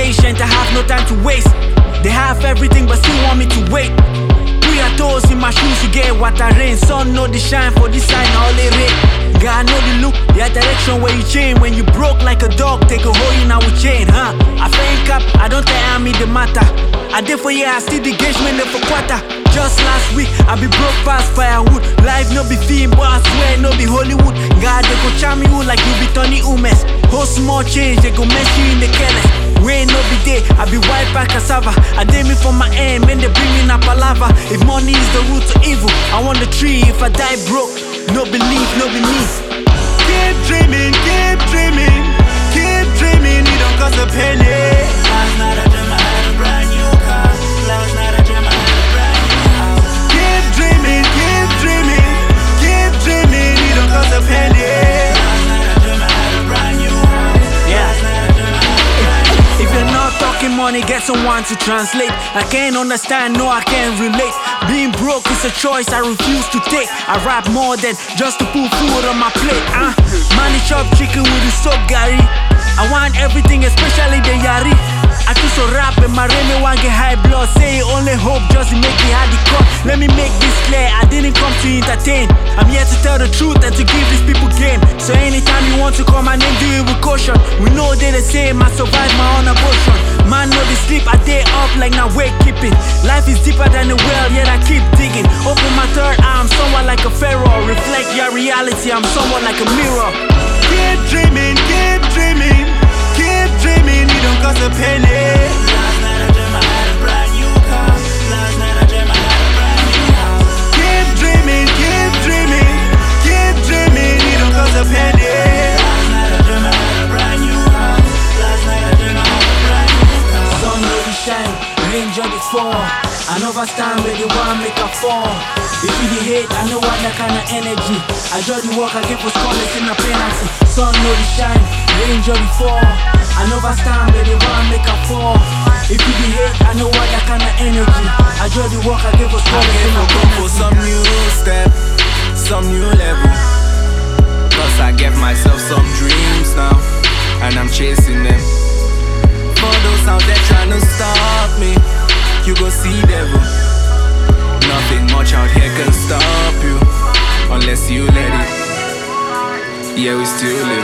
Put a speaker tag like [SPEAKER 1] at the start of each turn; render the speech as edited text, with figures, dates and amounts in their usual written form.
[SPEAKER 1] patient, I have no time to waste. They have everything but still want me to wait. We are toes in my shoes to get what I rain. Sun know the shine for this sign all they rain. God know the look, the direction where you change. When you broke like a dog, take a hole in our chain, huh? I ain't cap, I don't tell me the matter. I did for year, I still the engagement there for quarter. Just last week, I be broke past firewood. Life no be film, but I swear no be Hollywood. God, they go charm you like you be Tony Umes. Whole small change, they go mess you in the careless. Rain no be day, I be white back cassava. I did me for my aim, and they bring me na palava. If money is the root to evil, I want the tree. If I die broke, no belief, no be me.
[SPEAKER 2] Keep dreaming, keep dreaming, keep dreaming. It don't cost a penny. Last night I dreamt I had a brand new car. Last night I dreamt I had a brand new house. Keep dreaming, keep dreaming, keep dreaming. It don't cost a penny. Last night I dreamt I had a brand new house. Last night I dreamt I had a brand new house.
[SPEAKER 1] If you're not talking money, get someone to translate. I can't understand, no I can't relate. Being broke is a choice I refuse to take. I rap more than just to put food on my plate. Money chop chicken with the soap Gary. I want everything, especially the Yari. I choose to rap and my remy want get high blood. Say only hope just to make me hard the cut. Let me make this clear, I didn't come to entertain. I'm here to tell the truth and to give these people game. So anytime you want to call my name, do it with caution. We know they the same, I survive my own abortion. Man know the sleep, I day up like now wake keeping. Life is deeper than the well, yet I keep digging. Open my third eye, I'm somewhat like a pharaoh. Reflect your reality, I'm somewhat like a mirror.
[SPEAKER 2] Keep dreaming, keep dreaming, keep dreaming. It don't cost a penny. Last night I dreamt I had a brand new car. Last night I dreamt I had a brand new house. Keep dreaming, keep dreaming, keep dreaming. It don't cost a penny. Last night I dreamt I had a brand new house. Last night I dreamt I had a brand new car.
[SPEAKER 1] Sun no be shine, rain just dey fall. I never stand where they want make a fall. If you the hate, I know what that kind of energy. I just the work I get for scholars in a penalty. Sun no be shine, rain just dey fall. I never stand where they want make a fall. If you the hate, I know what that kind of energy. I just the work I get for scholars in a penalty.
[SPEAKER 2] For some new step, some new level. Plus I get myself some dreams now, and I'm chasing them. For those out there trying to stop me, you go see devil. Nothing much out here can stop you, unless you let it. Yeah, we still live.